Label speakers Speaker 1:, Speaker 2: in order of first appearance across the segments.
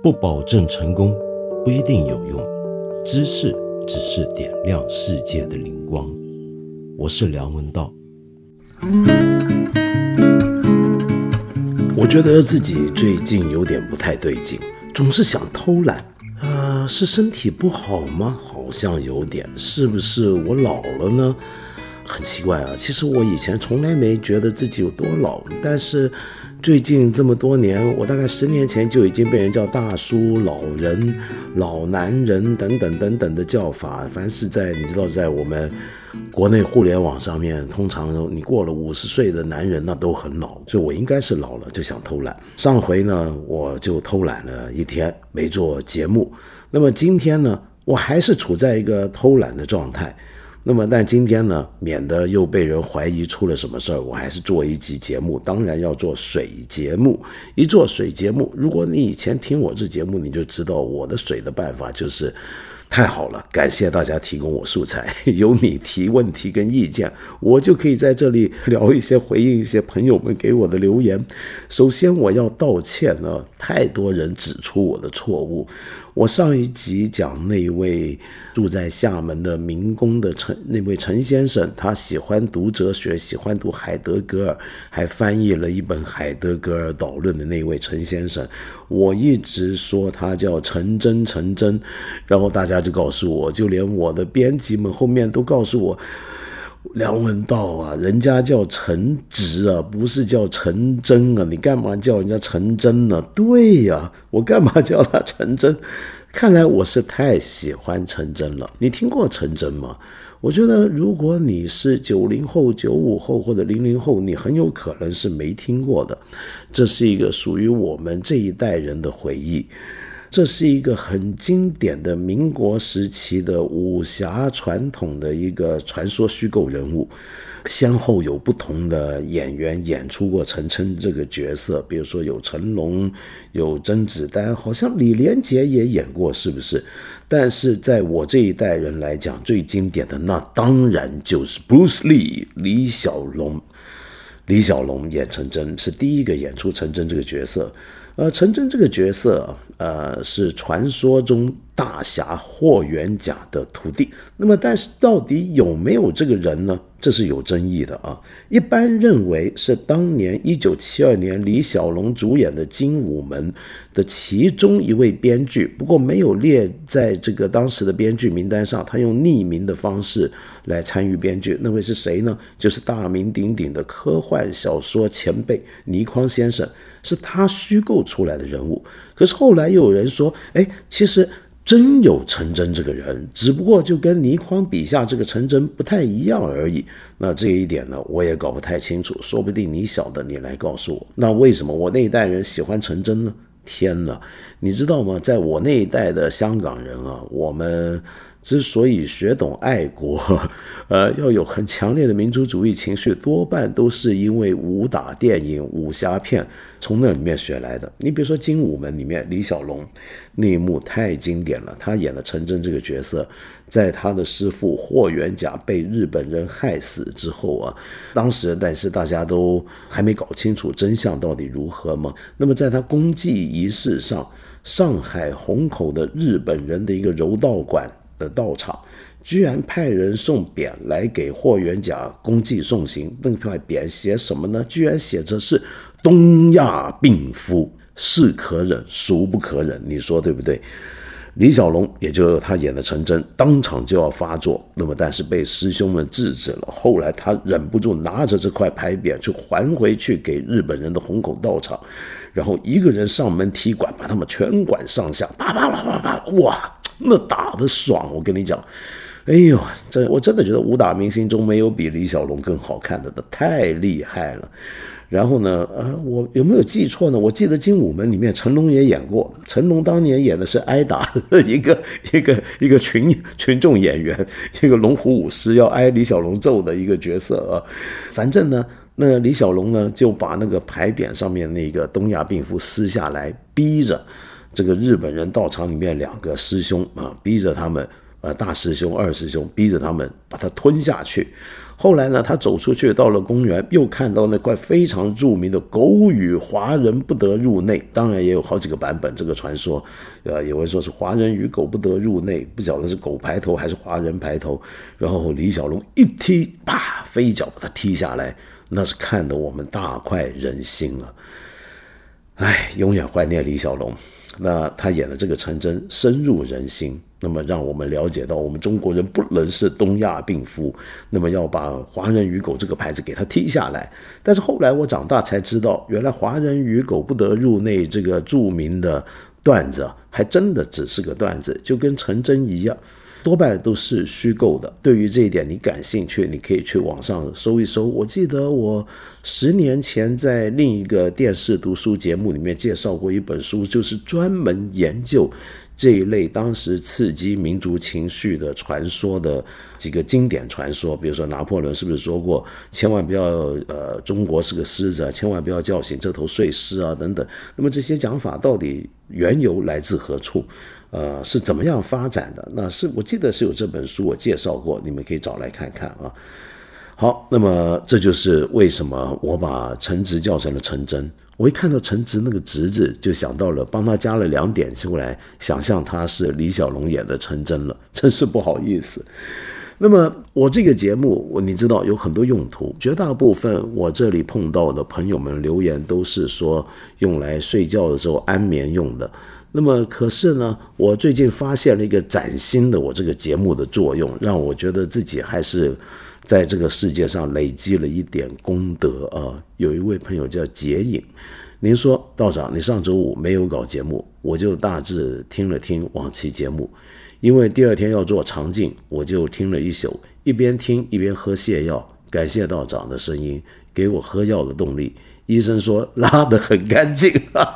Speaker 1: 不保证成功，不一定有用。知识只是点亮世界的灵光。我是梁文道。我觉得自己最近有点不太对劲，总是想偷懒。是身体不好吗？好像有点。是不是我老了呢？很奇怪啊，其实我以前从来没觉得自己有多老，但是最近这么多年，我大概10年前就已经被人叫大叔、老人、老男人等等等等的叫法。凡是你知道，在我们国内互联网上面，通常你过了50岁的男人那都很老，所以我应该是老了，就想偷懒。上回呢，我就偷懒了一天，没做节目。那么今天呢，我还是处在一个偷懒的状态。但今天呢，免得又被人怀疑出了什么事儿，我还是做一集节目，当然要做水节目。一做水节目，如果你以前听我这节目，你就知道我的水的办法就是太好了，感谢大家提供我素材，有你提问题跟意见，我就可以在这里聊一些，回应一些朋友们给我的留言。首先我要道歉呢，太多人指出我的错误。我上一集讲那位住在厦门的民工的那位陈先生，他喜欢读哲学，喜欢读海德格尔，还翻译了一本海德格尔导论的那位陈先生，我一直说他叫陈真，然后大家就告诉我，就连我的编辑们后面都告诉我，梁文道啊，人家叫陈直啊，不是叫陈真啊，你干嘛叫人家陈真呢？对呀，我干嘛叫他陈真？看来我是太喜欢陈真了。你听过陈真吗？我觉得如果你是90后、95后或者00后，你很有可能是没听过的。这是一个属于我们这一代人的回忆。这是一个很经典的民国时期的武侠传统的一个传说虚构人物，先后有不同的演员演出过陈真这个角色，比如说有成龙，有甄子丹，好像李连杰也演过，是不是？但是在我这一代人来讲，最经典的那当然就是 Bruce Lee 李小龙。李小龙演陈真，是第一个演出陈真这个角色。陈真这个角色是传说中大侠霍元甲的徒弟。但是到底有没有这个人呢？这是有争议的啊。一般认为是当年1972年李小龙主演的《精武门》的其中一位编剧，不过没有列在这个当时的编剧名单上，他用匿名的方式来参与编剧。那位是谁呢？就是大名鼎鼎的科幻小说前辈倪匡先生，是他虚构出来的人物。可是后来又有人说，其实真有陈真这个人，只不过就跟倪匡笔下这个陈真不太一样而已。那这一点呢，我也搞不太清楚，说不定你晓得，你来告诉我。那为什么我那一代人喜欢陈真呢？天哪，你知道吗？在我那一代的香港人啊，我们之所以学懂爱国，要有很强烈的民族主义情绪，多半都是因为武打电影、武侠片从那里面学来的。你比如说《精武门》里面李小龙那一幕太经典了，他演了陈真这个角色，在他的师父霍元甲被日本人害死之后啊，但是大家都还没搞清楚真相到底如何嘛。那么在他公祭仪式上，上海虹口的日本人的一个柔道馆的道场，居然派人送匾来给霍元甲公祭送行。那块匾写什么呢？居然写着是东亚病夫，是可忍孰不可忍，你说对不对？李小龙也就是他演的陈真，当场就要发作，但是被师兄们制止了。后来他忍不住拿着这块牌匾去还回去给日本人的虹口道场，然后一个人上门踢馆，把他们全馆上下啪啪啪啪啪，哇，那打得爽，我跟你讲。我真的觉得武打明星中没有比李小龙更好看的，太厉害了。然后呢，我有没有记错呢？我记得《精武门》里面成龙也演过，成龙当年演的是挨打的一个群众演员，一个龙虎武师要挨李小龙揍的一个角色啊。反正呢，那李小龙呢就把那个牌匾上面那个东亚病夫撕下来，逼着这个日本人道场里面2个师兄啊，逼着他们大师兄、二师兄逼着他们把他吞下去。 后来呢，他走出去到了公园，又看到那块非常著名的狗语华人不得入内，当然也有好几个版本这个传说，有人说是华人与狗不得入内，不晓得是狗排头还是华人排头，然后李小龙一踢，啪，飞脚把他踢下来，那是看得我们大快人心了。哎，永远怀念李小龙。那他演的这个陈真深入人心，那么让我们了解到我们中国人不能是东亚病夫，那么要把华人与狗这个牌子给他踢下来。但是后来我长大才知道，原来华人与狗不得入内这个著名的段子还真的只是个段子，就跟陈真一样，多半都是虚构的。对于这一点你感兴趣，你可以去网上搜一搜。我记得我10年前在另一个电视读书节目里面介绍过一本书，就是专门研究这一类当时刺激民族情绪的传说的几个经典传说。比如说拿破仑是不是说过千万不要中国是个狮子，千万不要叫醒这头睡狮啊等等。那么这些讲法到底缘由来自何处？是怎么样发展的？那是我记得是有这本书我介绍过，你们可以找来看看啊。好，那么这就是为什么我把陈直叫成了陈真。我一看到陈直那个直字，就想到了帮他加了2点出来，想象他是李小龙演的陈真了，真是不好意思。那么我这个节目你知道有很多用途，绝大部分我这里碰到的朋友们留言都是说用来睡觉的时候安眠用的。那么可是呢，我最近发现了一个崭新的我这个节目的作用，让我觉得自己还是在这个世界上累积了一点功德啊。有一位朋友叫杰影，您说道长你上周5没有搞节目，我就大致听了听往期节目，因为第2天要做肠镜，我就听了一宿，一边听一边喝泻药，感谢道长的声音给我喝药的动力，医生说拉得很干净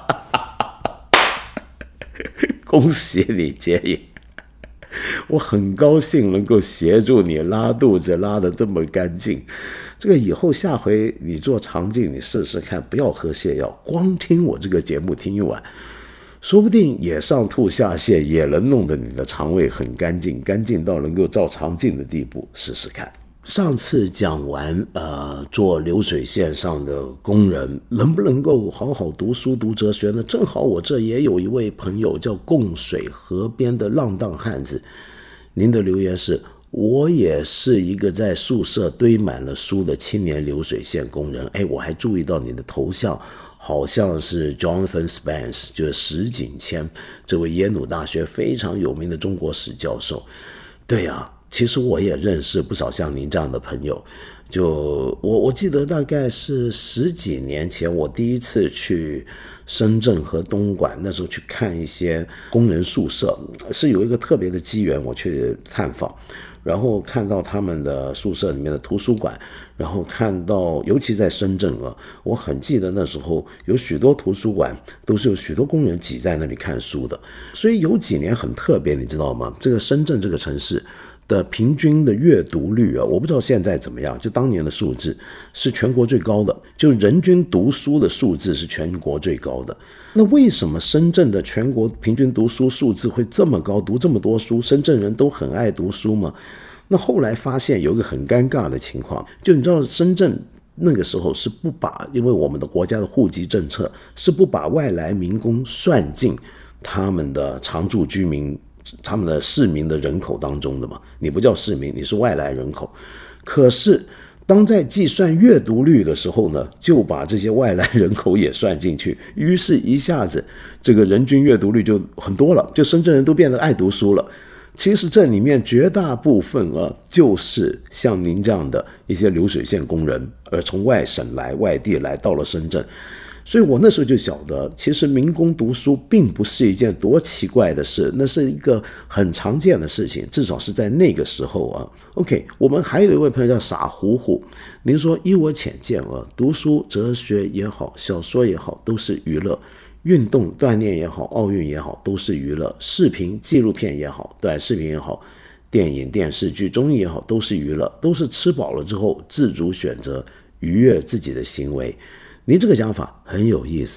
Speaker 1: 恭喜你杰影，我很高兴能够协助你拉肚子拉得这么干净。这个以后下回你做肠镜你试试看，不要喝泻药，光听我这个节目听一晚，说不定也上吐下泻，也能弄得你的肠胃很干净，干净到能够照肠镜的地步，试试看。上次讲完做流水线上的工人能不能够好好读书读哲学呢？正好我这也有一位朋友叫供水河边的浪荡汉子，您的留言是我也是一个在宿舍堆满了书的青年流水线工人。我还注意到你的头像好像是 Jonathan Spence， 就是石景谦，这位耶鲁大学非常有名的中国史教授。对啊，其实我也认识不少像您这样的朋友。就我记得大概是10几年前，我第一次去深圳和东莞，那时候去看一些工人宿舍，是有一个特别的机缘我去探访，然后看到他们的宿舍里面的图书馆，然后看到尤其在深圳我很记得那时候有许多图书馆都是有许多工人挤在那里看书的，所以有几年很特别，你知道吗？这个深圳这个城市的平均的阅读率我不知道现在怎么样，就当年的数字是全国最高的，就人均读书的数字是全国最高的。那为什么深圳的全国平均读书数字会这么高，读这么多书，深圳人都很爱读书吗？那后来发现有一个很尴尬的情况，就你知道深圳那个时候是不把，因为我们的国家的户籍政策是不把外来民工算进他们的常住居民他们的市民的人口当中的嘛，你不叫市民，你是外来人口。可是当在计算阅读率的时候呢，就把这些外来人口也算进去，于是一下子这个人均阅读率就很多了，就深圳人都变得爱读书了。其实这里面绝大部分就是像您这样的一些流水线工人，从外省来外地来到了深圳。所以我那时候就晓得，其实民工读书并不是一件多奇怪的事，那是一个很常见的事情，至少是在那个时候OK， 我们还有一位朋友叫傻乎乎，您说依我浅见读书哲学也好，小说也好，都是娱乐，运动锻炼也好，奥运也好，都是娱乐，视频纪录片也好，短视频也好，电影电视剧综艺也好，都是娱乐，都是吃饱了之后自主选择愉悦自己的行为。您这个讲法很有意思，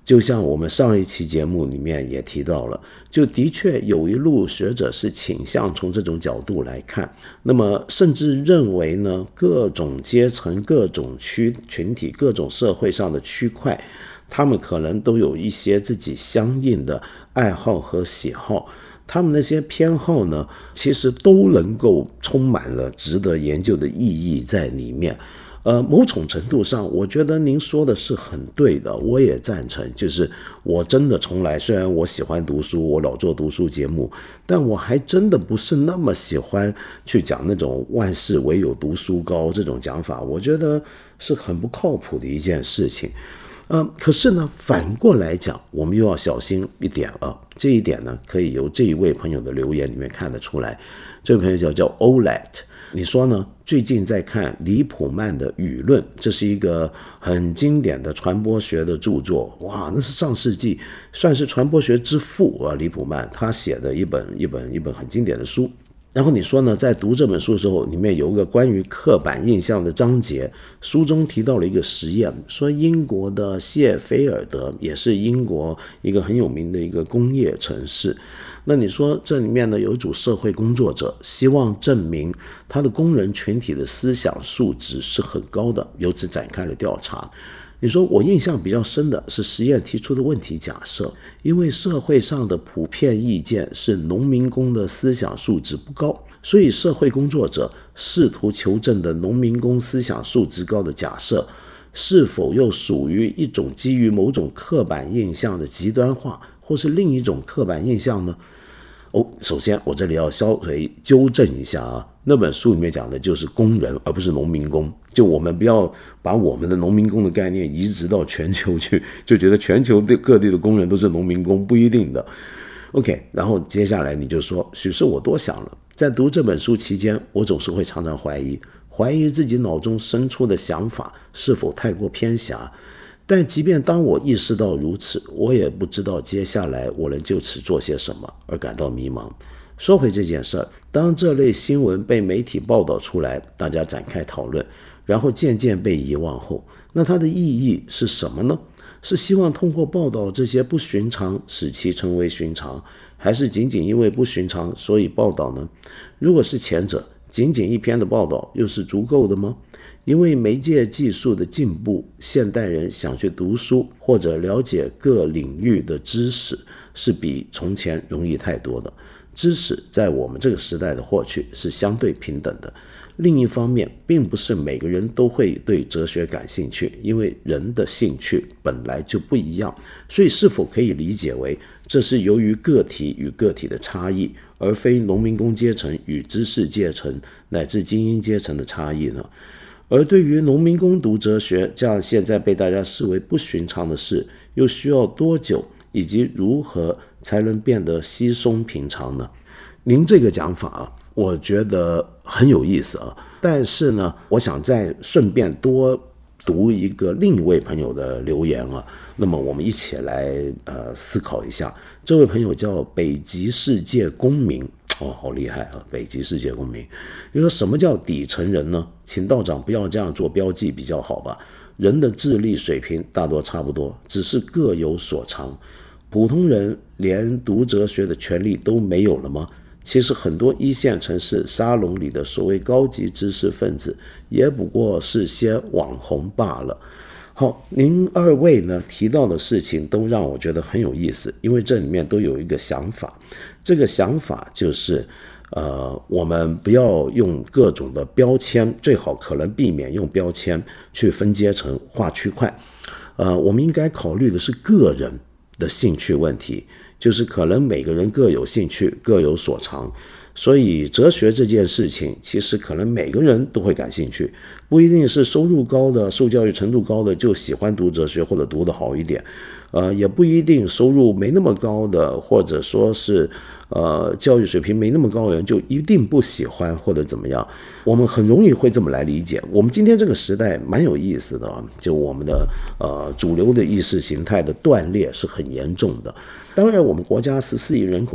Speaker 1: 就像我们上一期节目里面也提到了，就的确有一路学者是倾向从这种角度来看，那么甚至认为呢，各种阶层、各种群体、各种社会上的区块，他们可能都有一些自己相应的爱好和喜好，他们那些偏好呢，其实都能够充满了值得研究的意义在里面。某种程度上，我觉得您说的是很对的，我也赞成。就是我真的从来，虽然我喜欢读书，我老做读书节目，但我还真的不是那么喜欢去讲那种万事唯有读书高这种讲法，我觉得是很不靠谱的一件事情。可是呢，反过来讲，我们又要小心一点了。这一点呢，可以由这一位朋友的留言里面看得出来。这位朋友叫 Olet， 你说呢？最近在看李普曼的《舆论》，这是一个很经典的传播学的著作。哇，那是上世纪算是传播学之父啊，李普曼他写的一本很经典的书。然后你说呢，在读这本书的时候，里面有一个关于刻板印象的章节，书中提到了一个实验，说英国的谢菲尔德也是英国一个很有名的一个工业城市。那你说这里面呢，有一组社会工作者希望证明他的工人群体的思想素质是很高的，由此展开了调查。你说我印象比较深的是实验提出的问题假设，因为社会上的普遍意见是农民工的思想素质不高，所以社会工作者试图求证的农民工思想素质高的假设，是否又属于一种基于某种刻板印象的极端化，或是另一种刻板印象呢？首先我这里要稍微纠正一下啊，那本书里面讲的就是工人，而不是农民工。就我们不要把我们的农民工的概念移植到全球去，就觉得全球的各地的工人都是农民工，不一定的。OK， 然后接下来你就说，许是我多想了。在读这本书期间，我总是会常常怀疑自己脑中生出的想法是否太过偏狭。但即便当我意识到如此，我也不知道接下来我能就此做些什么，而感到迷茫。说回这件事儿，当这类新闻被媒体报道出来，大家展开讨论，然后渐渐被遗忘后，那它的意义是什么呢？是希望通过报道这些不寻常使其成为寻常，还是仅仅因为不寻常所以报道呢？如果是前者，仅仅一篇的报道又是足够的吗？因为媒介技术的进步，现代人想去读书或者了解各领域的知识是比从前容易太多的。知识在我们这个时代的获取是相对平等的。另一方面，并不是每个人都会对哲学感兴趣，因为人的兴趣本来就不一样。所以是否可以理解为这是由于个体与个体的差异，而非农民工阶层与知识阶层乃至精英阶层的差异呢？而对于农民工读哲学这样现在被大家视为不寻常的事，又需要多久以及如何才能变得稀松平常呢？您这个讲法啊，我觉得很有意思啊。但是呢，我想再顺便多读一个另一位朋友的留言啊，那么我们一起来思考一下。这位朋友叫北极世界公民。好厉害啊！北极世界公民，你说什么叫底层人呢？请道长不要这样做标记比较好吧？人的智力水平大多差不多，只是各有所长。普通人连读哲学的权利都没有了吗？其实很多一线城市沙龙里的所谓高级知识分子，也不过是些网红罢了。好，您二位呢提到的事情都让我觉得很有意思，因为这里面都有一个想法，这个想法就是我们不要用各种的标签，最好可能避免用标签去分阶层划区块。我们应该考虑的是个人的兴趣问题，就是可能每个人各有兴趣，各有所长。所以哲学这件事情其实可能每个人都会感兴趣，不一定是收入高的受教育程度高的就喜欢读哲学或者读得好一点，也不一定收入没那么高的或者说是教育水平没那么高的人就一定不喜欢或者怎么样。我们很容易会这么来理解。我们今天这个时代蛮有意思的，就我们的主流的意识形态的断裂是很严重的。当然我们国家14亿人口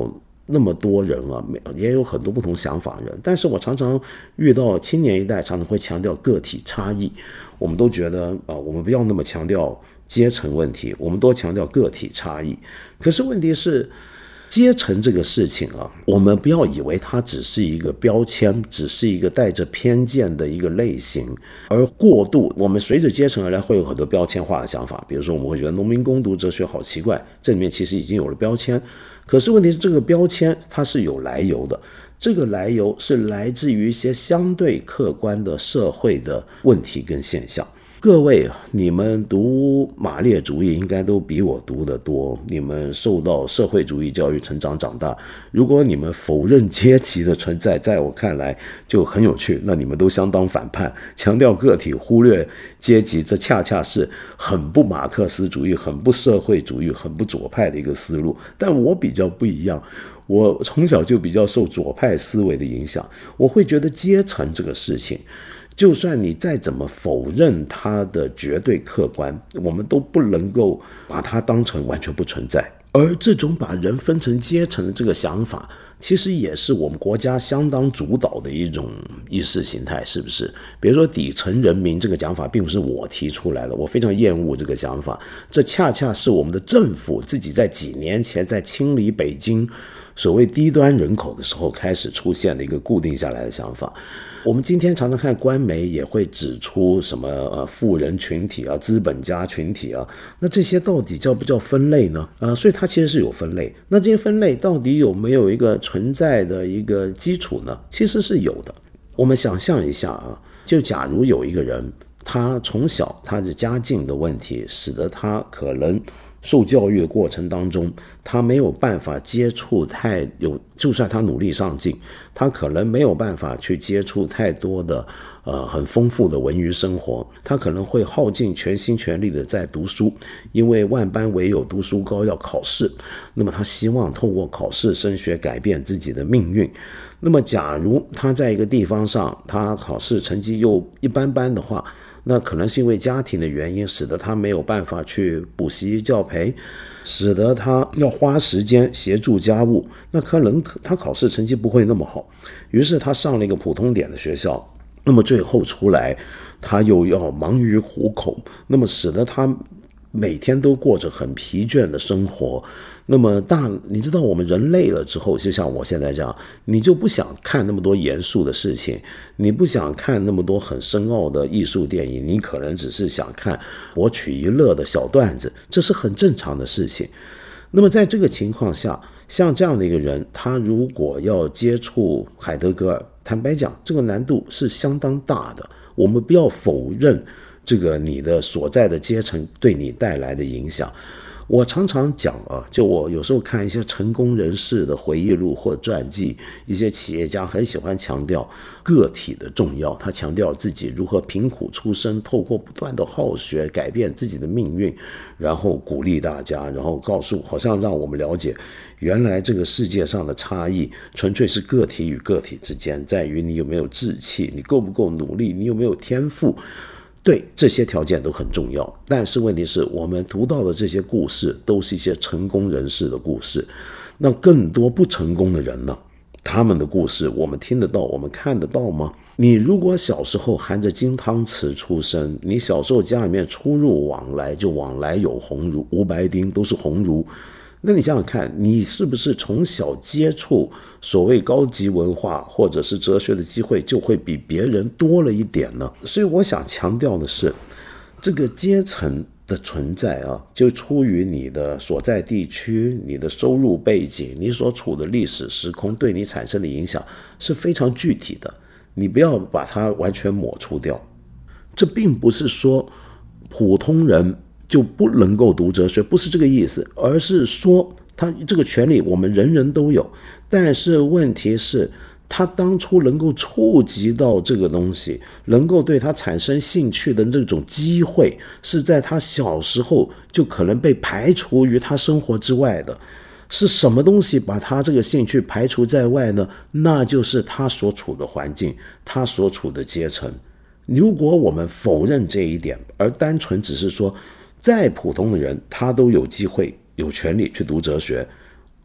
Speaker 1: 那么多人啊，也有很多不同想法的人，但是我常常遇到青年一代常常会强调个体差异，我们都觉得我们不要那么强调阶层问题，我们多强调个体差异。可是问题是阶层这个事情啊，我们不要以为它只是一个标签，只是一个带着偏见的一个类型，而过度我们随着阶层而来会有很多标签化的想法，比如说我们会觉得农民工读哲学好奇怪，这里面其实已经有了标签。可是问题是这个标签它是有来由的，这个来由是来自于一些相对客观的社会的问题跟现象。各位，你们读马列主义应该都比我读得多，你们受到社会主义教育成长长大，如果你们否认阶级的存在，在我看来就很有趣，那你们都相当反叛，强调个体忽略阶级，这恰恰是很不马克思主义，很不社会主义，很不左派的一个思路。但我比较不一样，我从小就比较受左派思维的影响，我会觉得阶层这个事情，就算你再怎么否认它的绝对客观，我们都不能够把它当成完全不存在。而这种把人分成阶层的这个想法，其实也是我们国家相当主导的一种意识形态，是不是？比如说底层人民这个讲法并不是我提出来的，我非常厌恶这个想法，这恰恰是我们的政府自己在几年前在清理北京所谓低端人口的时候开始出现的一个固定下来的想法。我们今天常常看官媒也会指出什么富人群体啊、资本家群体啊，那这些到底叫不叫分类呢？所以它其实是有分类。那这些分类到底有没有一个存在的一个基础呢？其实是有的。我们想象一下啊，就假如有一个人，他从小他的家境的问题，使得他可能受教育的过程当中，他没有办法接触就算他努力上进，他可能没有办法去接触太多的很丰富的文娱生活，他可能会耗尽全心全力的在读书，因为万般唯有读书高要考试，那么他希望透过考试升学改变自己的命运。那么假如他在一个地方上，他考试成绩又一般般的话，那可能是因为家庭的原因，使得他没有办法去补习教培，使得他要花时间协助家务，那可能他考试成绩不会那么好，于是他上了一个普通点的学校，那么最后出来他又要忙于糊口，那么使得他每天都过着很疲倦的生活。那么你知道我们人累了之后，就像我现在这样，你就不想看那么多严肃的事情，你不想看那么多很深奥的艺术电影，你可能只是想看博取一乐的小段子，这是很正常的事情。那么在这个情况下，像这样的一个人，他如果要接触海德格尔，坦白讲，这个难度是相当大的。我们不要否认这个你的所在的阶层对你带来的影响。我常常讲就我有时候看一些成功人士的回忆录或传记，一些企业家很喜欢强调个体的重要，他强调自己如何贫苦出身，透过不断的好学改变自己的命运，然后鼓励大家，然后好像让我们了解，原来这个世界上的差异纯粹是个体与个体之间，在于你有没有志气，你够不够努力，你有没有天赋。对，这些条件都很重要，但是问题是我们读到的这些故事都是一些成功人士的故事，那更多不成功的人呢？他们的故事我们听得到，我们看得到吗？你如果小时候含着金汤匙出生，你小时候家里面出入往来就往来有鸿儒，五百丁都是鸿儒，那你想想看，你是不是从小接触所谓高级文化或者是哲学的机会就会比别人多了一点呢？所以我想强调的是，这个阶层的存在就出于你的所在地区、你的收入背景、你所处的历史时空对你产生的影响是非常具体的，你不要把它完全抹除掉。这并不是说普通人就不能够读哲学，不是这个意思，而是说他这个权利我们人人都有，但是问题是他当初能够触及到这个东西，能够对他产生兴趣的这种机会，是在他小时候就可能被排除于他生活之外的。是什么东西把他这个兴趣排除在外呢？那就是他所处的环境，他所处的阶层。如果我们否认这一点，而单纯只是说再普通的人他都有机会有权利去读哲学，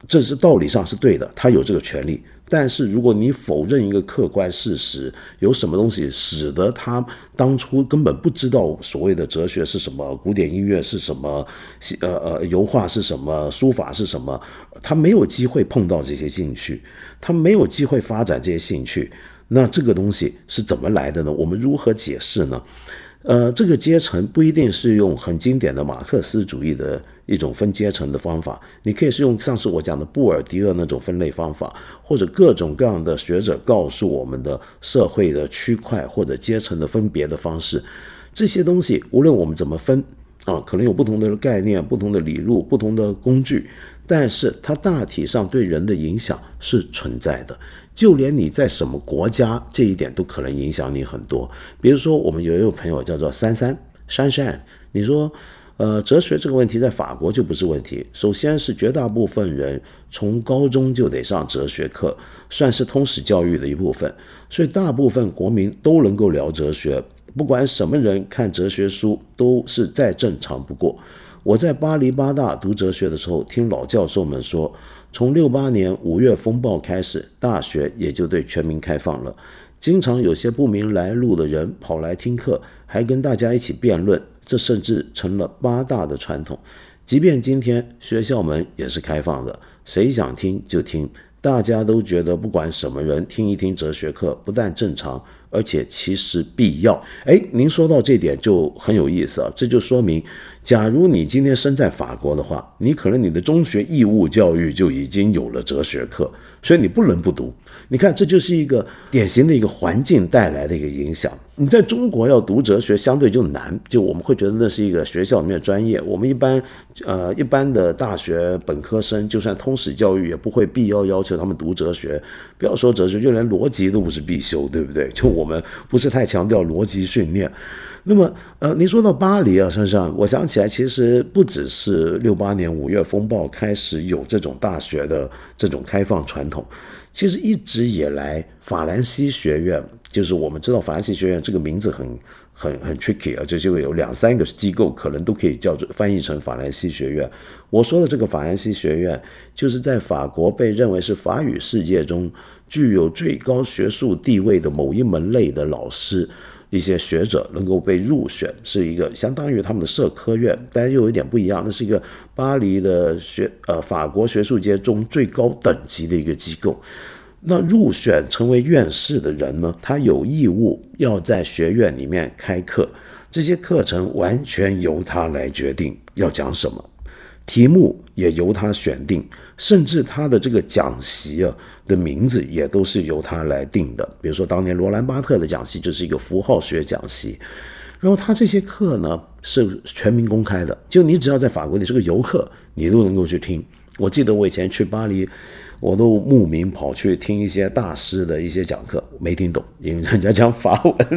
Speaker 1: 这是道理上是对的，他有这个权利。但是如果你否认一个客观事实，有什么东西使得他当初根本不知道所谓的哲学是什么，古典音乐是什么，油画是什么，书法是什么，他没有机会碰到这些兴趣，他没有机会发展这些兴趣，那这个东西是怎么来的呢？我们如何解释呢？这个阶层不一定是用很经典的马克思主义的一种分阶层的方法，你可以是用上次我讲的布尔迪厄那种分类方法，或者各种各样的学者告诉我们的社会的区块或者阶层的分别的方式。这些东西无论我们怎么分可能有不同的概念、不同的理路、不同的工具，但是它大体上对人的影响是存在的。就连你在什么国家，这一点都可能影响你很多。比如说我们有一个朋友叫做珊珊，你说哲学这个问题在法国就不是问题。首先是绝大部分人从高中就得上哲学课，算是通识教育的一部分，所以大部分国民都能够聊哲学，不管什么人看哲学书都是再正常不过。我在巴黎八大读哲学的时候，听老教授们说，从68年5月风暴开始，大学也就对全民开放了。经常有些不明来路的人跑来听课，还跟大家一起辩论，这甚至成了八大的传统。即便今天学校门也是开放的，谁想听就听，大家都觉得不管什么人听一听哲学课不但正常，而且其实必要。您说到这点就很有意思啊，这就说明假如你今天身在法国的话，你可能你的中学义务教育就已经有了哲学课，所以你不能不读。你看，这就是一个典型的一个环境带来的一个影响。你在中国要读哲学相对就难，就我们会觉得那是一个学校里面的专业，我们一般的大学本科生就算通识教育也不会必要求他们读哲学，不要说哲学，就连逻辑都不是必修，对不对？就我们不是太强调逻辑训练。那么您说到巴黎啊，珊珊，我想起来其实不只是68年5月风暴开始有这种大学的这种开放传统，其实一直以来法兰西学院，就是我们知道法兰西学院这个名字很 tricky 啊，就是有2-3个机构可能都可以叫做翻译成法兰西学院。我说的这个法兰西学院，就是在法国被认为是法语世界中具有最高学术地位的某一门类的老师，一些学者能够被入选，是一个相当于他们的社科院，但又有一点不一样，那是一个巴黎的法国学术界中最高等级的一个机构。那入选成为院士的人呢，他有义务要在学院里面开课，这些课程完全由他来决定要讲什么，题目也由他选定，甚至他的这个讲席的名字也都是由他来定的。比如说当年罗兰巴特的讲席就是一个符号学讲席，然后他这些课呢是全民公开的，就你只要在法国你是个游客，你都能够去听。我记得我以前去巴黎，我都慕名跑去听一些大师的一些讲课，没听懂，因为人家讲法文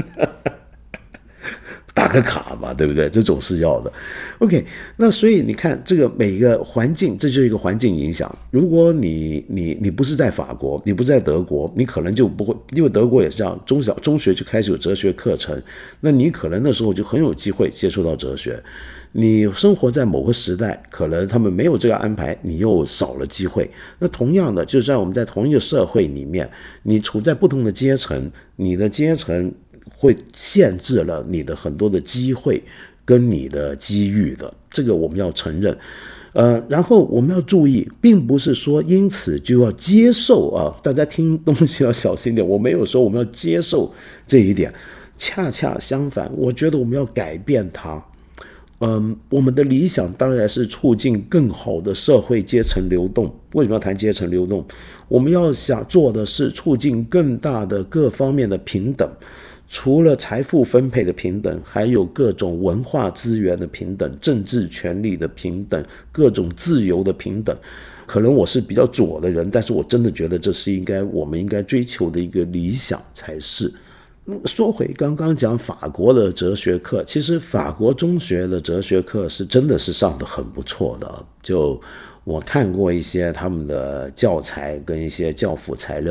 Speaker 1: 打个卡嘛，对不对？这种是要的。OK， 那所以你看，这个每个环境，这就是一个环境影响。如果你不是在法国，你不是在德国，你可能就不会，因为德国也是这样，中学就开始有哲学课程，那你可能那时候就很有机会接触到哲学。你生活在某个时代，可能他们没有这个安排，你又少了机会。那同样的，就算我们在同一个社会里面，你处在不同的阶层，你的阶层会限制了你的很多的机会跟你的机遇的，这个我们要承认。然后我们要注意，并不是说因此就要接受大家听东西要小心点，我没有说我们要接受这一点，恰恰相反，我觉得我们要改变它。我们的理想当然是促进更好的社会阶层流动。为什么要谈阶层流动？我们要想做的是促进更大的各方面的平等，除了财富分配的平等，还有各种文化资源的平等，政治权利的平等，各种自由的平等。可能我是比较左的人，但是我真的觉得这是我们应该追求的一个理想才是。说回刚刚讲法国的哲学课，其实法国中学的哲学课是真的是上得很不错的，就我看过一些他们的教材跟一些教辅材料，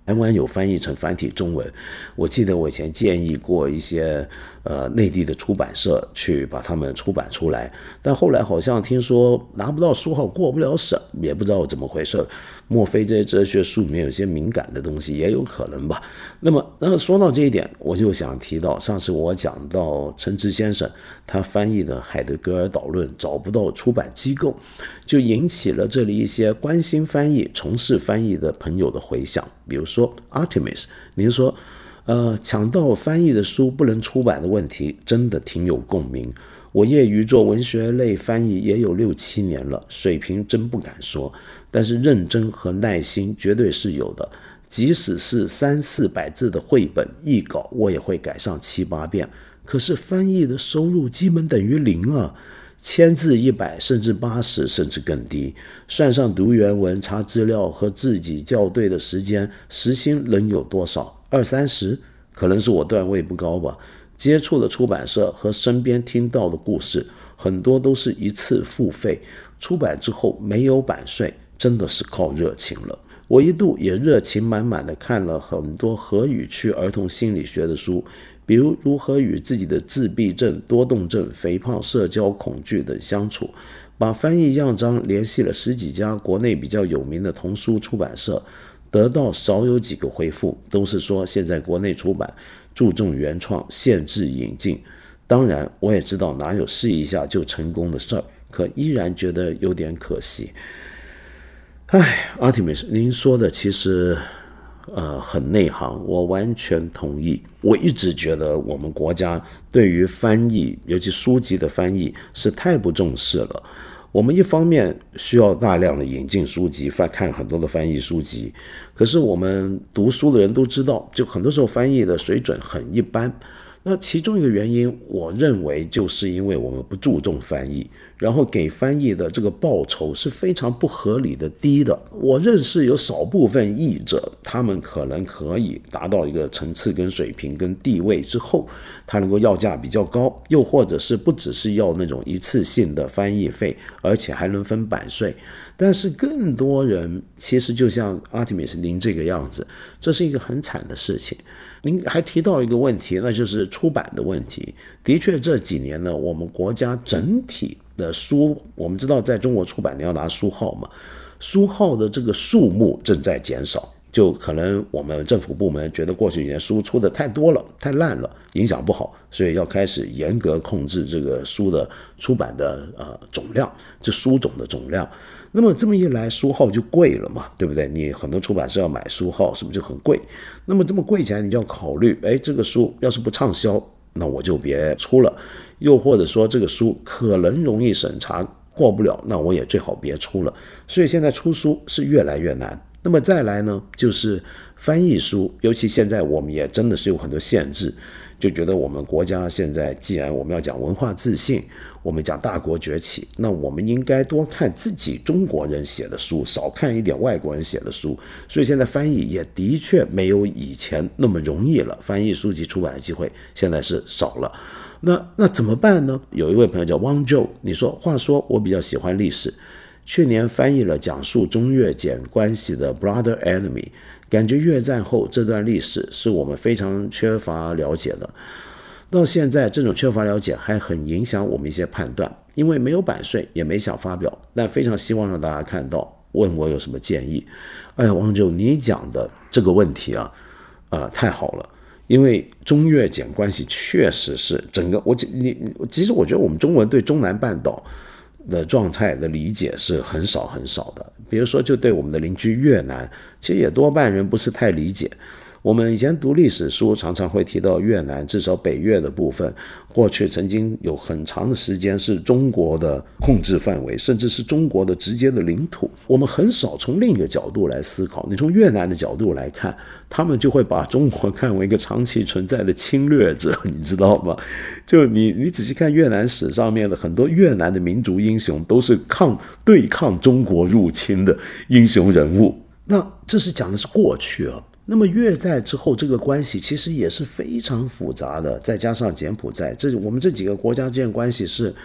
Speaker 1: 台湾有翻译成繁体中文，我记得我以前建议过一些内地的出版社去把它们出版出来，但后来好像听说拿不到书号，过不了审，也不知道怎么回事。莫非这些哲学书里面有一些敏感的东西，也有可能吧。那么说到这一点，我就想提到上次我讲到陈直先生他翻译的海德格尔导论找不到出版机构，就引起了这里一些关心翻译从事翻译的朋友的回响。比如说 Artemis， 您说抢到翻译的书不能出版的问题真的挺有共鸣。我业余做文学类翻译也有6-7年了，水平真不敢说，但是认真和耐心绝对是有的。即使是300-400字的绘本译稿，我也会改上7-8遍。可是翻译的收入基本等于0啊，1000字100甚至80甚至更低，算上读原文、查资料和自己校对的时间，时薪能有多少？20-30？可能是我段位不高吧。接触的出版社和身边听到的故事，很多都是一次付费，出版之后没有版税，真的是靠热情了。我一度也热情满满的看了很多何语区儿童心理学的书，比如如何与自己的自闭症、多动症、肥胖、社交恐惧等相处，把翻译样章联系了10几家国内比较有名的童书出版社，得到少有几个回复，都是说现在国内出版注重原创，限制引进。当然我也知道哪有试一下就成功的事儿，可依然觉得有点可惜。Artemis， 您说的其实很内行，我完全同意。我一直觉得我们国家对于翻译，尤其书籍的翻译是太不重视了。我们一方面需要大量的引进书籍，看很多的翻译书籍，可是我们读书的人都知道，就很多时候翻译的水准很一般。那其中一个原因，我认为就是因为我们不注重翻译，然后给翻译的这个报酬是非常不合理的低的。我认识有少部分译者，他们可能可以达到一个层次跟水平跟地位之后，他能够要价比较高，又或者是不只是要那种一次性的翻译费，而且还能分版税。但是更多人其实就像 Artemis 您这个样子，这是一个很惨的事情。您还提到一个问题，那就是出版的问题。的确这几年呢，我们国家整体的书，我们知道在中国出版你要拿书号嘛，书号的这个数目正在减少，就可能我们政府部门觉得过去几年书出的太多了，太烂了，影响不好，所以要开始严格控制这个书的出版的总量，这书种的总量。那么这么一来，书号就贵了嘛，对不对？你很多出版社要买书号，是不是就很贵？那么这么贵起来，你就要考虑，这个书要是不畅销，那我就别出了；又或者说这个书可能容易审查过不了，那我也最好别出了。所以现在出书是越来越难。那么再来呢，就是翻译书，尤其现在我们也真的是有很多限制，就觉得我们国家现在既然我们要讲文化自信，我们讲大国崛起，那我们应该多看自己中国人写的书，少看一点外国人写的书。所以现在翻译也的确没有以前那么容易了，翻译书籍出版的机会现在是少了。那怎么办呢？有一位朋友叫汪周，你说话说我比较喜欢历史，去年翻译了讲述中越柬关系的 Brother Enemy， 感觉越战后这段历史是我们非常缺乏了解的。到现在这种缺乏了解还很影响我们一些判断，因为没有版税也没想发表，但非常希望让大家看到，问我有什么建议。王九，你讲的这个问题太好了，因为中越柬关系确实是整个其实我觉得我们中文对中南半岛的状态的理解是很少很少的，比如说就对我们的邻居越南，其实也多半人不是太理解。我们以前读历史书常常会提到越南，至少北越的部分过去曾经有很长的时间是中国的控制范围，甚至是中国的直接的领土。我们很少从另一个角度来思考，你从越南的角度来看，他们就会把中国看为一个长期存在的侵略者，你知道吗？就你仔细看越南史上面的很多越南的民族英雄都是对抗中国入侵的英雄人物。那这是讲的是过去啊。那么越战之后这个关系其实也是非常复杂的，再加上柬埔寨，我们这几个国家之间关系是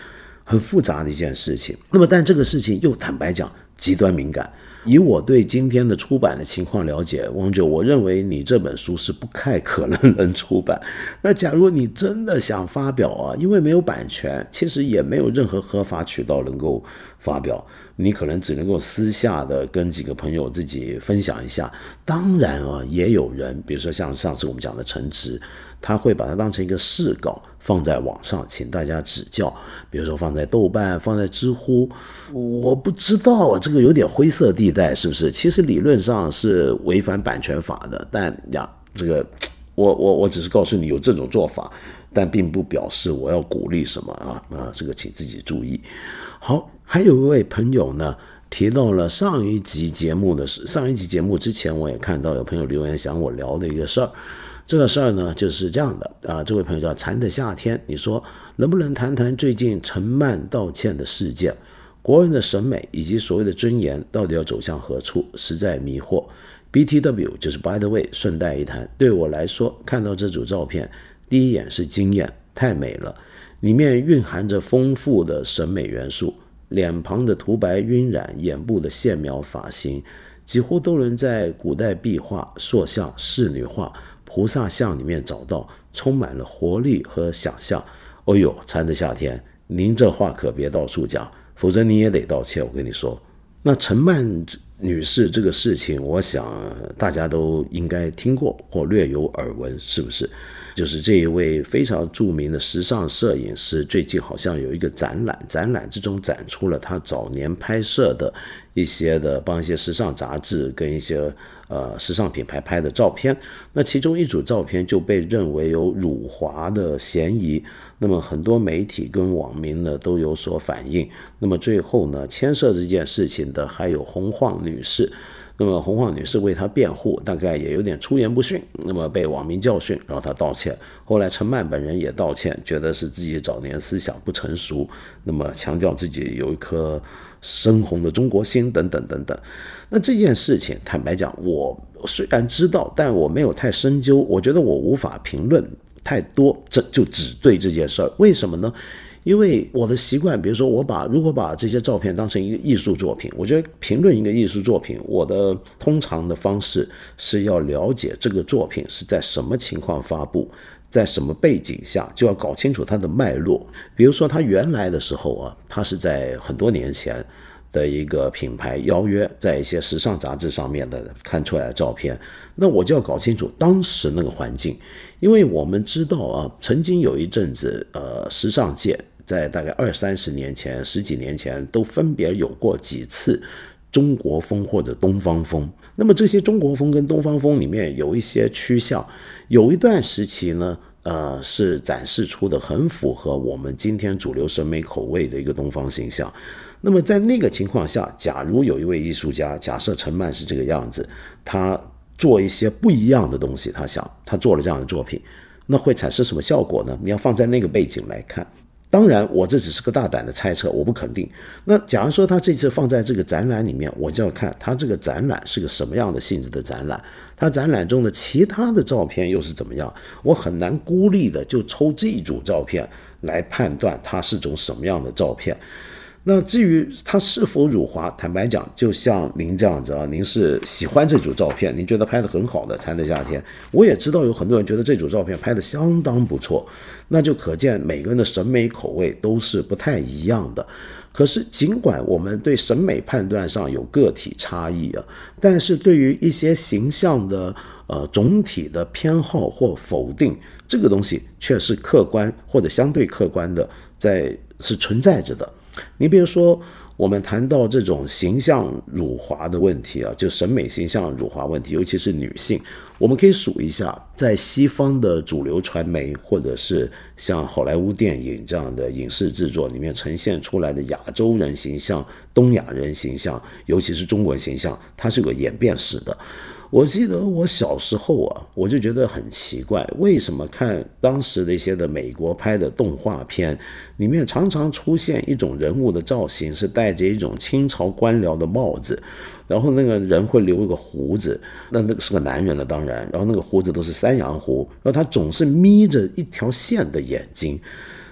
Speaker 1: 很复杂的一件事情。那么但这个事情又坦白讲极端敏感。以我对今天的出版的情况了解，汪九，我认为你这本书是不太可能出版。那假如你真的想发表啊，因为没有版权，其实也没有任何合法渠道能够发表，你可能只能够私下的跟几个朋友自己分享一下。当然啊，也有人，比如说像上次我们讲的陈直，他会把它当成一个试稿放在网上，请大家指教，比如说放在豆瓣，放在知乎。我不知道这个有点灰色地带，是不是？其实理论上是违反版权法的，但呀，这个我只是告诉你有这种做法，但并不表示我要鼓励什么啊，这个请自己注意。好，还有一位朋友呢提到了上一集节目之前，我也看到有朋友留言想我聊的一个事儿。这个事儿呢就是这样的这位朋友叫蝉的夏天，你说能不能谈谈最近陈漫道歉的事件？国人的审美以及所谓的尊严到底要走向何处，实在迷惑。BTW 就是 by the way， 顺带一谈，对我来说看到这组照片第一眼是惊艳，太美了，里面蕴含着丰富的审美元素，脸庞的涂白晕染，眼部的线描发型几乎都能在古代壁画、塑像、仕女画、菩萨像里面找到，充满了活力和想象。哦呦，蝉的夏天，您这话可别到处讲，否则你也得道歉，我跟你说。那陈曼女士这个事情，我想大家都应该听过或略有耳闻，是不是？就是这一位非常著名的时尚摄影师，最近好像有一个展览之中展出了他早年拍摄的一些的帮一些时尚杂志跟一些时尚品牌拍的照片。那其中一组照片就被认为有辱华的嫌疑，那么很多媒体跟网民呢都有所反映。那么最后呢，牵涉这件事情的还有洪晃女士。那么洪晃女士为她辩护，大概也有点出言不逊，那么被网民教训，然后她道歉。后来陈曼本人也道歉，觉得是自己早年思想不成熟，那么强调自己有一颗深红的中国心等等等等。那这件事情坦白讲，我虽然知道，但我没有太深究，我觉得我无法评论太多，这就只对这件事儿。为什么呢？因为我的习惯，比如说如果把这些照片当成一个艺术作品，我觉得评论一个艺术作品，我的通常的方式是要了解这个作品是在什么情况发布，在什么背景下，就要搞清楚它的脉络。比如说它原来的时候它是在很多年前的一个品牌邀约，在一些时尚杂志上面的看出来的照片，那我就要搞清楚当时那个环境。因为我们知道曾经有一阵子时尚界在大概20-30年前、10几年前都分别有过几次中国风或者东方风。那么这些中国风跟东方风里面有一些趋向，有一段时期呢是展示出的很符合我们今天主流审美口味的一个东方形象。那么在那个情况下，假如有一位艺术家，假设陈曼是这个样子，他做一些不一样的东西，他做了这样的作品，那会产生什么效果呢？你要放在那个背景来看。当然我这只是个大胆的猜测，我不肯定。那假如说他这次放在这个展览里面，我就要看他这个展览是个什么样的性质的展览，他展览中的其他的照片又是怎么样，我很难孤立的就抽这一组照片来判断它是种什么样的照片。那至于它是否辱华，坦白讲，就像您这样子您是喜欢这组照片，您觉得拍得很好的《蝉的夏天》，我也知道有很多人觉得这组照片拍得相当不错，那就可见每个人的审美口味都是不太一样的。可是尽管我们对审美判断上有个体差异但是对于一些形象的总体的偏好或否定，这个东西却是客观或者相对客观的是存在着的。你比如说我们谈到这种形象辱华的问题就审美形象辱华问题，尤其是女性，我们可以数一下在西方的主流传媒或者是像好莱坞电影这样的影视制作里面呈现出来的亚洲人形象、东亚人形象，尤其是中国人形象，它是有个演变史的。我记得我小时候我就觉得很奇怪，为什么看当时的一些的美国拍的动画片里面常常出现一种人物的造型是戴着一种清朝官僚的帽子，然后那个人会留一个胡子，那个是个男人了当然，然后那个胡子都是山羊胡，然后他总是眯着一条线的眼睛。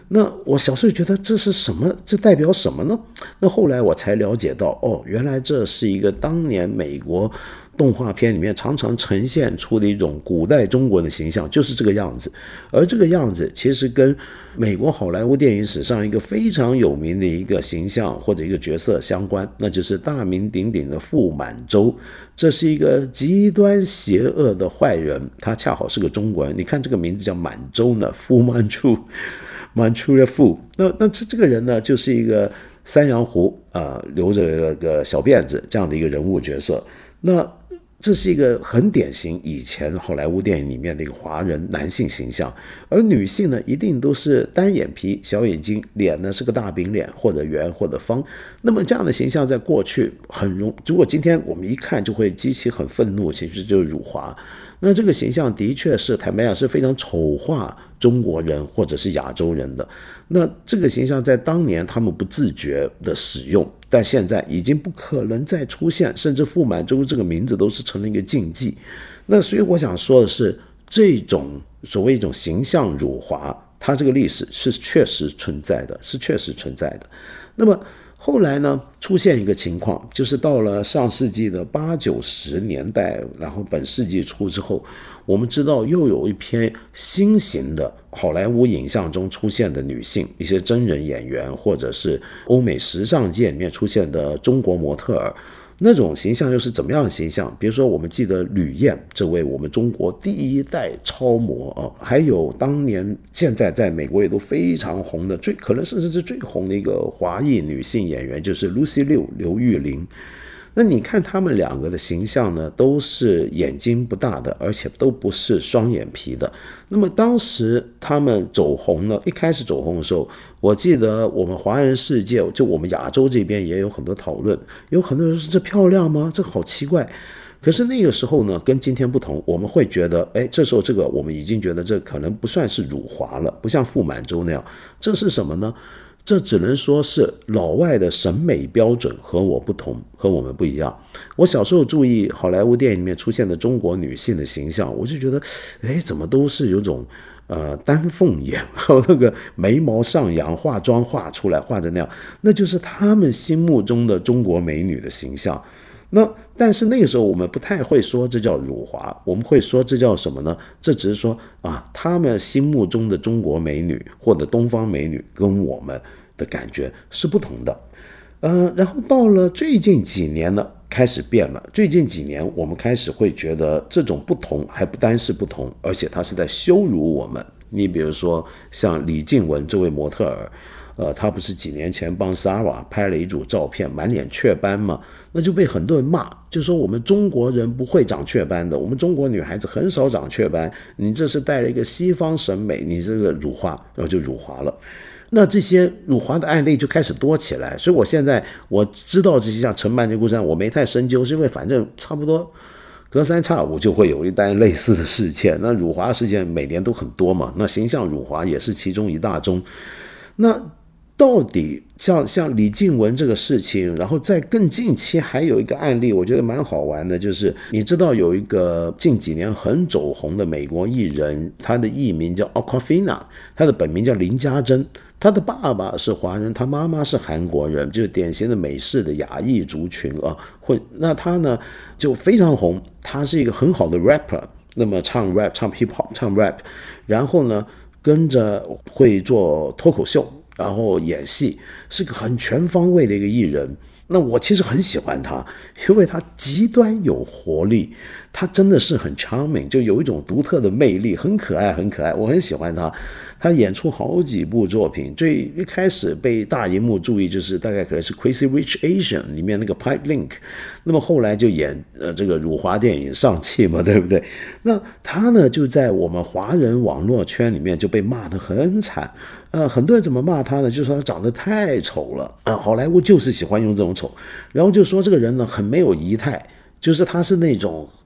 Speaker 1: 那我小时候觉得这是什么？这代表什么呢？那后来我才了解到，原来这是一个当年美国动画片里面常常呈现出的一种古代中国的形象，就是这个样子。而这个样子其实跟美国好莱坞电影史上一个非常有名的一个形象或者一个角色相关，那就是大名鼎鼎的傅满洲。这是一个极端邪恶的坏人，他恰好是个中国人。你看这个名字叫满洲呢，傅满洲，满洲的傅。那这个人呢，就是一个三洋胡留着个小辫子这样的一个人物角色。那这是一个很典型以前好莱坞电影里面的一个华人男性形象，而女性呢一定都是单眼皮、小眼睛，脸呢是个大饼脸，或者圆或者方。那么这样的形象在过去如果今天我们一看就会激起很愤怒，其实就是辱华。那这个形象的确是坦白讲是非常丑化中国人或者是亚洲人的。那这个形象在当年他们不自觉的使用，但现在已经不可能再出现，甚至傅满洲这个名字都是成了一个禁忌。那所以我想说的是，这种所谓一种形象辱华，它这个历史是确实存在的，是确实存在的。那么后来呢，出现一个情况，就是到了上世纪的80、90年代，然后本世纪初之后，我们知道又有一篇新型的好莱坞影像中出现的女性，一些真人演员，或者是欧美时尚界里面出现的中国模特儿。那种形象又是怎么样的形象？比如说我们记得吕燕这位我们中国第一代超模还有当年现在在美国也都非常红的，可能甚至是最红的一个华裔女性演员，就是 Lucy Liu 刘玉玲。那你看他们两个的形象呢，都是眼睛不大的，而且都不是双眼皮的。那么当时他们走红了，一开始走红的时候，我记得我们华人世界，就我们亚洲这边也有很多讨论，有很多人说这漂亮吗？这好奇怪。可是那个时候呢，跟今天不同，我们会觉得，这时候这个我们已经觉得这可能不算是辱华了，不像傅满洲那样。这是什么呢？这只能说是老外的审美标准和我不同，和我们不一样。我小时候注意好莱坞电影里面出现的中国女性的形象，我就觉得，怎么都是有种丹凤眼，还有那个眉毛上扬，化妆画出来画着那样，那就是他们心目中的中国美女的形象。但是那个时候我们不太会说这叫辱华，我们会说这叫什么呢？这只是说他们心目中的中国美女或者东方美女跟我们的感觉是不同的。然后到了最近几年呢，开始变了。最近几年我们开始会觉得这种不同还不单是不同，而且它是在羞辱我们。你比如说像李静雯这位模特儿，他不是几年前帮 Sarah 拍了一组照片，满脸雀斑吗？那就被很多人骂，就说我们中国人不会长雀斑的，我们中国女孩子很少长雀斑，你这是带了一个西方审美，你这个辱华，然后就辱华了。那这些辱华的案例就开始多起来，所以我现在我知道这些像陈曼这故事，我没太深究，是因为反正差不多隔三差五就会有一单类似的事件。那辱华事件每年都很多嘛，那形象辱华也是其中一大宗。那到底像李静雯这个事情，然后在更近期还有一个案例，我觉得蛮好玩的，就是你知道有一个近几年很走红的美国艺人，他的艺名叫 Awkwafina， 他的本名叫林家珍，他的爸爸是华人，他妈妈是韩国人，就是典型的美式的亚裔族群那他呢就非常红，他是一个很好的 rapper， 那么唱 rap 唱 hip hop 唱 rap， 然后呢跟着会做脱口秀，然后演戏，是个很全方位的一个艺人。那我其实很喜欢他，因为他极端有活力，他真的是很 charming， 就有一种独特的魅力，很可爱很可爱，我很喜欢他。他演出好几部作品，最一开始被大荧幕注意就是大概可能是 Crazy Rich Asian 里面那个 Pipe Link， 那么后来就演这个辱华电影上汽嘛，对不对？那他呢就在我们华人网络圈里面就被骂得很惨。很多人怎么骂他呢？就说他长得太丑了，好莱坞就是喜欢用这种丑，然后就说这个人呢很没有仪态，就是他是那种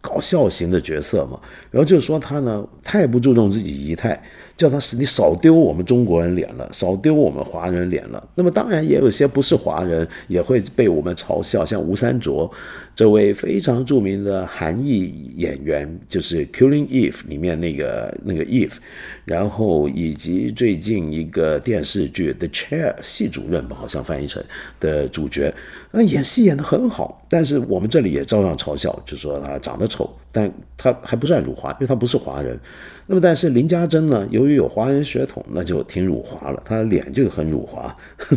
Speaker 1: 搞笑型的角色嘛，然后就说他呢太不注重自己仪态，叫他你少丢我们中国人脸了，少丢我们华人脸了。那么当然也有些不是华人也会被我们嘲笑，像吴三卓这位非常著名的韩裔演员，就是《Killing Eve》里面那个 Eve， 然后以及最近一个电视剧《The Chair》系主任吧，好像翻译成的主角，那演戏演得很好，但是我们这里也照样嘲笑，就说他长得丑，但他还不算辱华，因为他不是华人。那么但是林家珍呢，由于有华人血统，那就挺辱华了，他的脸就很辱华。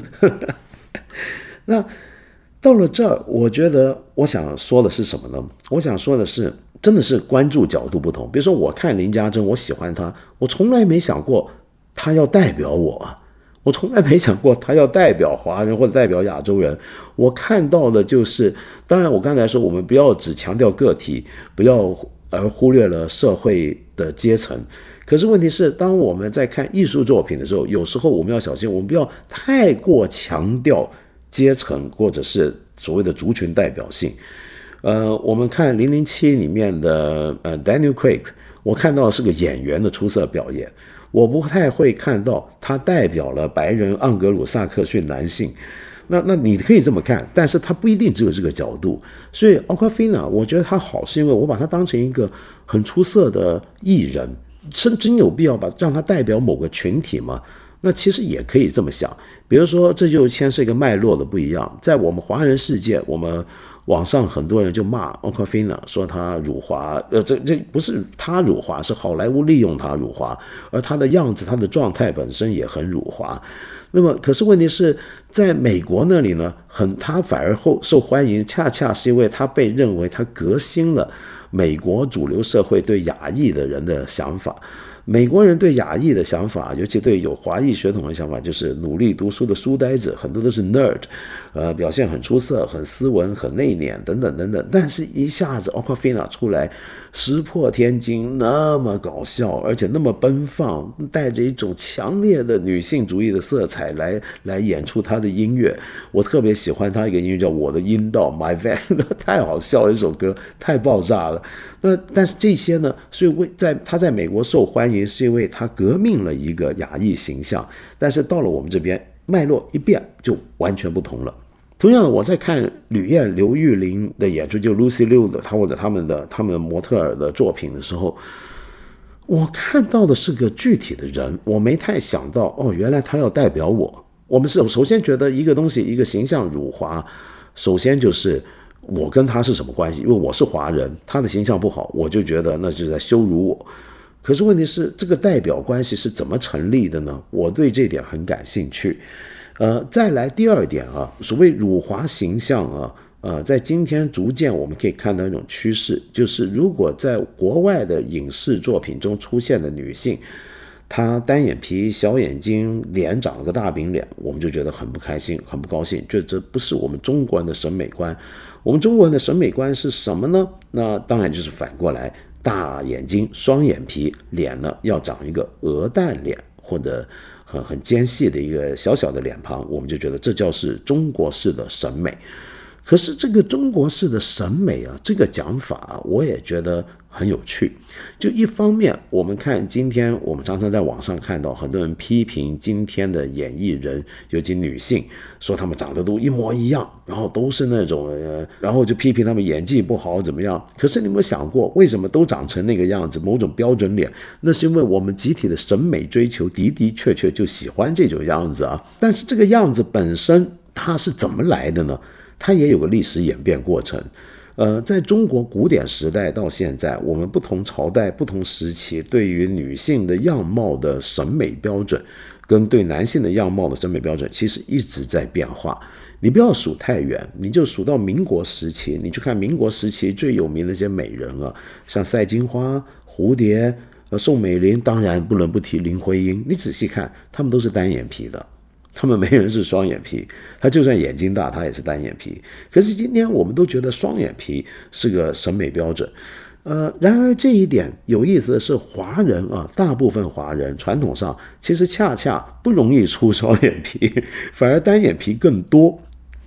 Speaker 1: 那到了这儿，我觉得我想说的是什么呢？我想说的是，真的是关注角度不同。比如说我看林家珍，我喜欢他，我从来没想过他要代表我，我从来没想过他要代表华人或者代表亚洲人。我看到的就是，当然我刚才说我们不要只强调个体，不要而忽略了社会的阶层。可是问题是，当我们在看艺术作品的时候，有时候我们要小心，我们不要太过强调阶层或者是所谓的族群代表性。我们看007里面的Daniel Craig， 我看到的是个演员的出色表演，我不太会看到他代表了白人盎格鲁撒克逊男性。那你可以这么看，但是他不一定只有这个角度。所以 Awkwafina 我觉得他好，是因为我把他当成一个很出色的艺人，真有必要让他代表某个群体吗？那其实也可以这么想。比如说这就牵涉一个脉络的不一样，在我们华人世界，我们网上很多人就骂 Awkwafina 说他辱华，这不是他辱华，是好莱坞利用他辱华，而他的样子他的状态本身也很辱华。那么可是问题是在美国那里呢，他反而受欢迎，恰恰是因为他被认为他革新了美国主流社会对亚裔的人的想法。美国人对亚裔的想法，尤其对有华裔血统的想法，就是努力读书的书呆子，很多都是 nerd， 表现很出色，很斯文，很内敛，等等等等。但是一下子 Awkwafina 出来，石破天惊，那么搞笑，而且那么奔放，带着一种强烈的女性主义的色彩来演出她的音乐。我特别喜欢她一个音乐叫《我的阴道》My Van， 太好笑了，一首歌太爆炸了。但是这些呢，所以他在美国受欢迎，是因为他革命了一个亚裔形象。但是到了我们这边，脉络一变就完全不同了。同样的，我在看吕燕、刘玉玲的演出，就 Lucy Liu 的或者他们的模特儿的作品的时候，我看到的是个具体的人，我没太想到原来他要代表我。我们是首先觉得一个东西一个形象辱华，首先就是我跟他是什么关系？因为我是华人，他的形象不好，我就觉得那就是在羞辱我。可是问题是，这个代表关系是怎么成立的呢？我对这点很感兴趣。再来第二点所谓辱华形象在今天逐渐我们可以看到一种趋势，就是如果在国外的影视作品中出现的女性，她单眼皮、小眼睛、脸长了个大饼脸，我们就觉得很不开心、很不高兴，觉得这不是我们中国人的审美观。我们中国人的审美观是什么呢？那当然就是反过来，大眼睛、双眼皮，脸呢要长一个鹅蛋脸，或者很尖细的一个小小的脸庞，我们就觉得这叫是中国式的审美。可是这个中国式的审美这个讲法我也觉得很有趣。就一方面，我们看今天我们常常在网上看到很多人批评今天的演艺人，尤其女性，说他们长得都一模一样，然后都是那种然后就批评他们演技不好怎么样。可是你有没有想过，为什么都长成那个样子，某种标准脸？那是因为我们集体的审美追求的确就喜欢这种样子但是这个样子本身它是怎么来的呢？它也有个历史演变过程。在中国古典时代到现在，我们不同朝代、不同时期对于女性的样貌的审美标准，跟对男性的样貌的审美标准，其实一直在变化。你不要数太远，你就数到民国时期，你去看民国时期最有名的一些美人像赛金花、蝴蝶、宋美龄，当然不能不提林徽因。你仔细看，她们都是单眼皮的。他们没人是双眼皮，他就算眼睛大，他也是单眼皮。可是今天我们都觉得双眼皮是个审美标准。然而这一点有意思的是，华人大部分华人传统上其实恰恰不容易出双眼皮，反而单眼皮更多。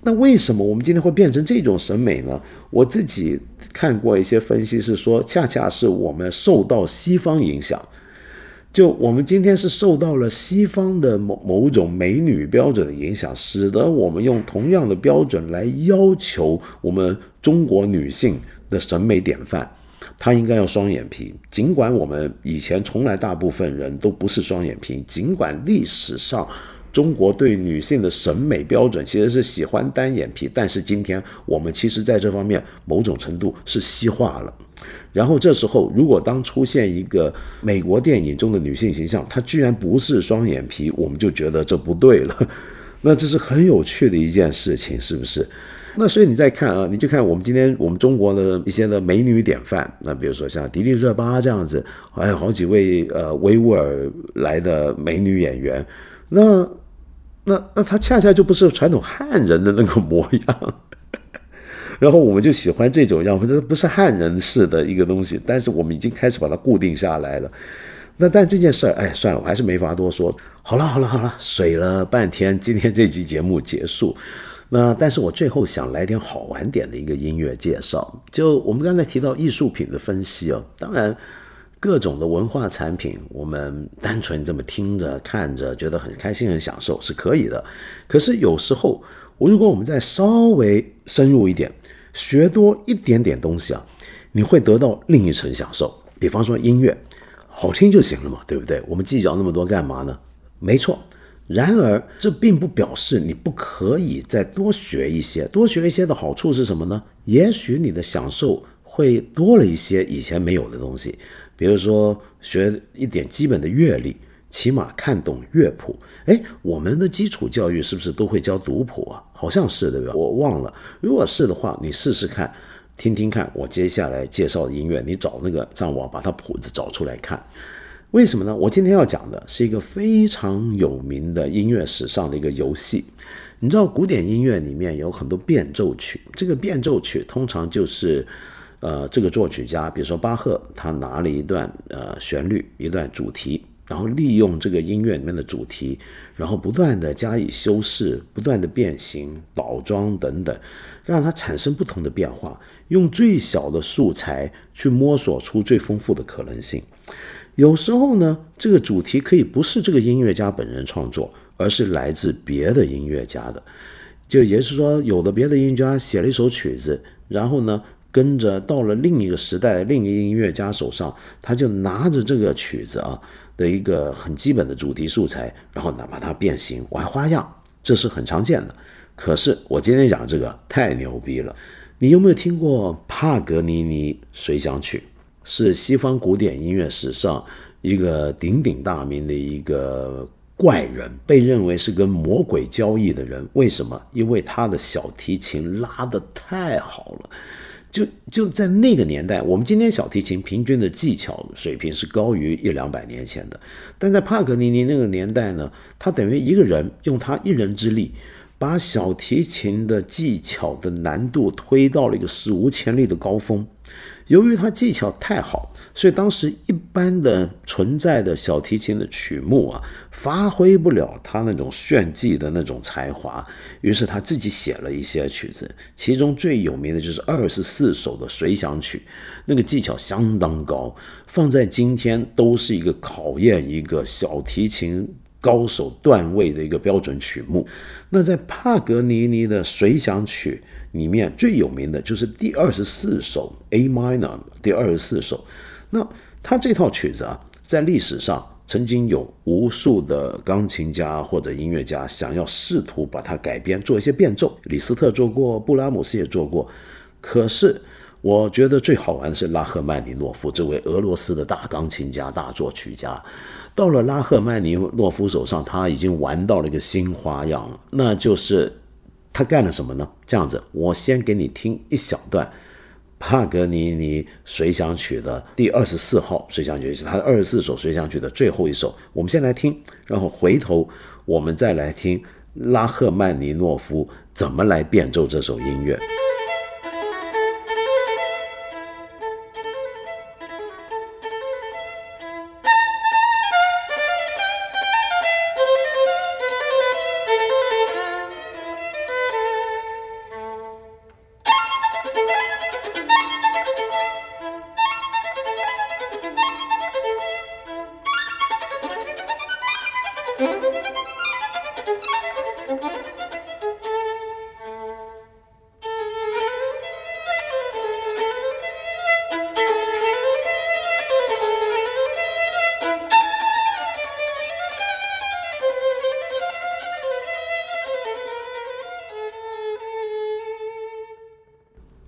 Speaker 1: 那为什么我们今天会变成这种审美呢？我自己看过一些分析是说，恰恰是我们受到西方影响。就我们今天是受到了西方的某种美女标准的影响，使得我们用同样的标准来要求我们中国女性的审美典范，她应该要双眼皮。尽管我们以前从来大部分人都不是双眼皮，尽管历史上中国对女性的审美标准其实是喜欢单眼皮，但是今天我们其实在这方面某种程度是西化了。然后这时候如果当出现一个美国电影中的女性形象，她居然不是双眼皮，我们就觉得这不对了。那这是很有趣的一件事情，是不是？那所以你再看啊，你就看我们今天我们中国的一些的美女典范，那比如说像迪丽热巴这样子，还有好几位维吾尔来的美女演员，那她恰恰就不是传统汉人的那个模样。然后我们就喜欢这种样子，这不是汉人式的一个东西，但是我们已经开始把它固定下来了。但这件事儿，算了，我还是没法多说。好了，水了半天，今天这期节目结束。但是我最后想来点好玩点的一个音乐介绍。就我们刚才提到艺术品的分析哦，当然各种的文化产品，我们单纯这么听着看着，觉得很开心很享受是可以的。可是有时候，如果我们再稍微深入一点，学多一点点东西啊，你会得到另一层享受。比方说音乐，好听就行了嘛，对不对？我们计较那么多干嘛呢？没错。然而，这并不表示你不可以再多学一些。多学一些的好处是什么呢？也许你的享受会多了一些以前没有的东西。比如说，学一点基本的乐理，起码看懂乐谱。我们的基础教育是不是都会教读谱啊？好像是，对吧？我忘了。如果是的话，你试试看，听听看我接下来介绍的音乐，你找那个上网把它谱子找出来看。为什么呢？我今天要讲的是一个非常有名的音乐史上的一个游戏。你知道古典音乐里面有很多变奏曲，这个变奏曲通常就是这个作曲家，比如说巴赫，他拿了一段旋律，一段主题，然后利用这个音乐里面的主题，然后不断的加以修饰，不断的变形、倒装等等，让它产生不同的变化，用最小的素材去摸索出最丰富的可能性。有时候呢，这个主题可以不是这个音乐家本人创作，而是来自别的音乐家的。就也就是说，有的别的音乐家写了一首曲子，然后呢，跟着到了另一个时代另一个音乐家手上，他就拿着这个曲子的一个很基本的主题素材，然后呢把它变形玩花样，这是很常见的。可是我今天讲这个太牛逼了，你有没有听过帕格尼尼随想曲？是西方古典音乐史上一个鼎鼎大名的一个怪人，被认为是跟魔鬼交易的人。为什么？因为他的小提琴拉得太好了。就在那个年代，我们今天小提琴平均的技巧水平是高于100-200年前的，但在帕格尼尼那个年代呢，他等于一个人用他一人之力，把小提琴的技巧的难度推到了一个史无前例的高峰。由于他技巧太好，所以当时一般的存在的小提琴的曲目发挥不了他那种炫技的那种才华，于是他自己写了一些曲子，其中最有名的就是24首的随想曲，那个技巧相当高，放在今天都是一个考验一个小提琴高手段位的一个标准曲目。那在帕格尼尼的随想曲里面最有名的就是第24首 A minor 第24首。那他这套曲子在历史上曾经有无数的钢琴家或者音乐家想要试图把它改编做一些变奏，李斯特做过，布拉姆斯也做过。可是我觉得最好玩的是拉赫曼尼诺夫，这位俄罗斯的大钢琴家大作曲家。到了拉赫曼尼诺夫手上，他已经玩到了一个新花样了，那就是他干了什么呢？这样子，我先给你听一小段帕格尼尼随想曲的第24号随想曲，是他24首随想曲的最后一首。我们先来听，然后回头我们再来听拉赫曼尼诺夫怎么来变奏这首音乐。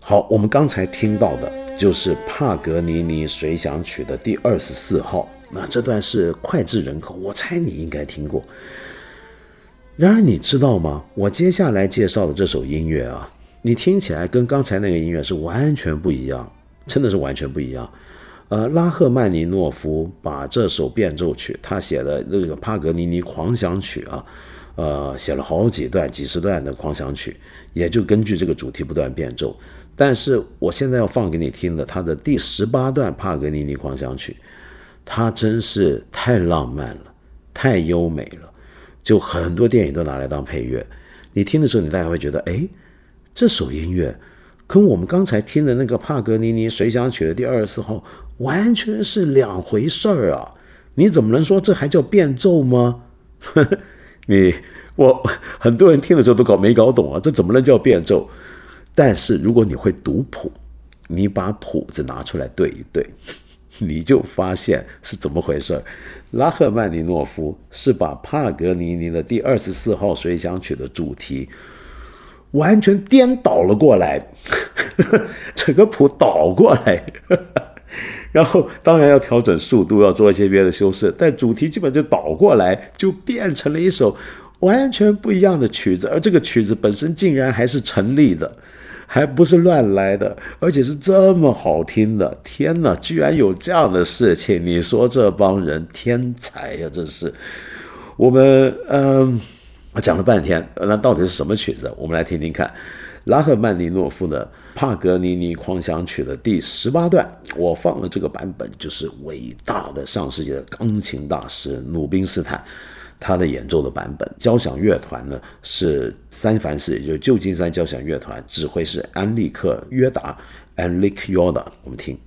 Speaker 1: 好，我们刚才听到的就是帕格尼尼随想曲的第24号，那这段是脍炙人口，我猜你应该听过。然而你知道吗？我接下来介绍的这首音乐啊，你听起来跟刚才那个音乐是完全不一样，真的是完全不一样。拉赫曼尼诺夫把这首变奏曲，他写的那个帕格尼尼狂想曲啊，写了好几段、几十段的狂想曲，也就根据这个主题不断变奏。但是我现在要放给你听的，他的第18段帕格尼尼狂想曲，它真是太浪漫了，太优美了，就很多电影都拿来当配乐。你听的时候，你大概会觉得，哎，这首音乐跟我们刚才听的那个帕格尼尼随想曲的第24号完全是两回事儿啊！你怎么能说这还叫变奏吗？很多人听的时候都没搞懂啊，这怎么能叫变奏？但是如果你会读谱，你把谱子拿出来对一对，你就发现是怎么回事。拉赫曼尼诺夫是把帕格尼尼的第24号随想曲的主题完全颠倒了过来，整个谱倒过来，然后当然要调整速度，要做一些别的修饰，但主题基本就倒过来，就变成了一首完全不一样的曲子，而这个曲子本身竟然还是成立的，还不是乱来的，而且是这么好听的。天哪，居然有这样的事情！你说这帮人天才呀，这是我们讲了半天，那到底是什么曲子？我们来听听看。拉赫曼尼诺夫的帕格尼尼狂想曲的第18段，我放的这个版本就是伟大的上世纪的钢琴大师鲁宾斯坦他的演奏的版本。交响乐团呢是三藩市，也就是旧金山交响乐团，指挥是安利克约达 Enrique Yorda。我们听。